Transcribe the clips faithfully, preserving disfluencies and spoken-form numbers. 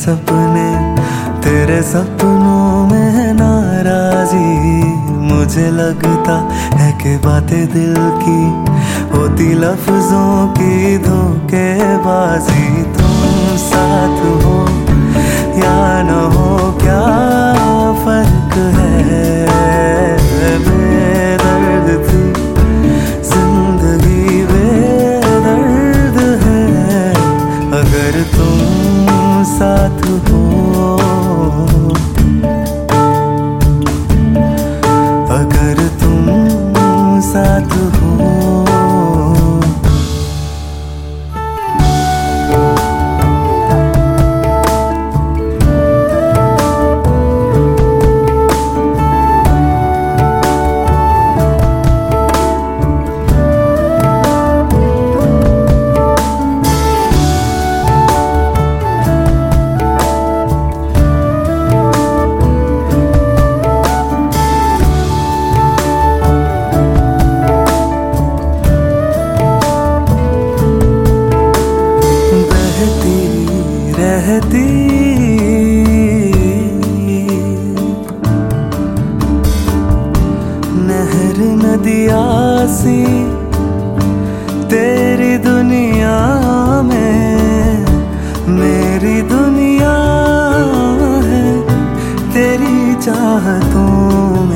सपने, तेरे सपनों में नाराजी। मुझे लगता है कि बातें दिल की होती लफ्जों की धोखेबाजी। तुम साथ हो या न हो क्या फर्क है, बेदर्द थी जिंदगी बेदर्द है। अगर तुम साथ हो, अगर तुम साथ हो। रहती नहर नदिया सी तेरी दुनिया में, मेरी दुनिया है तेरी चाहतों में।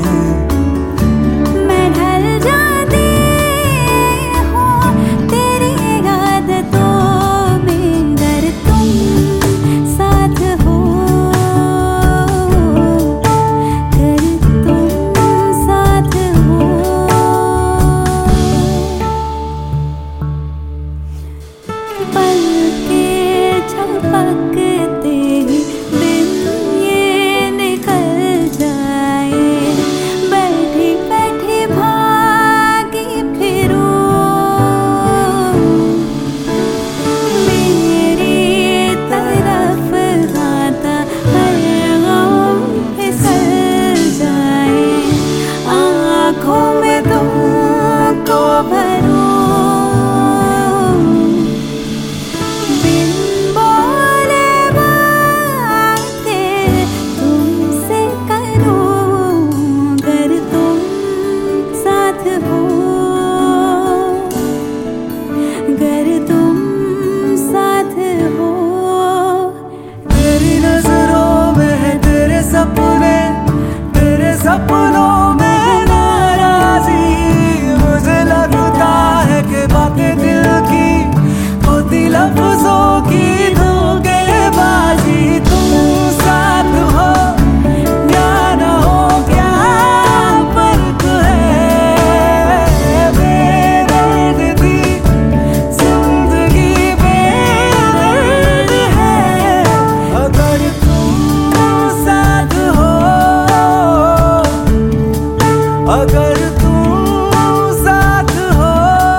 सपनों में नाराजी, मुझे लगता है कि बातें दिल की होती लफ्जों की धोखेबाजी। तुम साथ हो या न हो क्या फर्क है, बेदर्द थी जिंदगी बेदर्द है। अगर तुम साथ हो, अगर तुम साथ हो,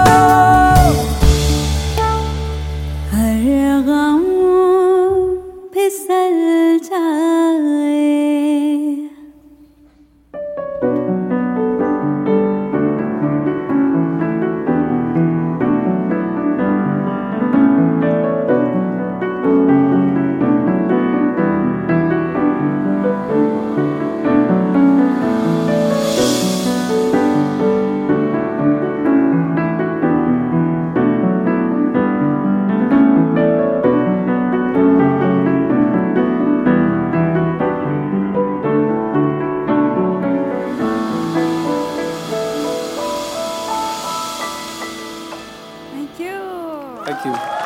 हर गम फिसल जाए। Thank you.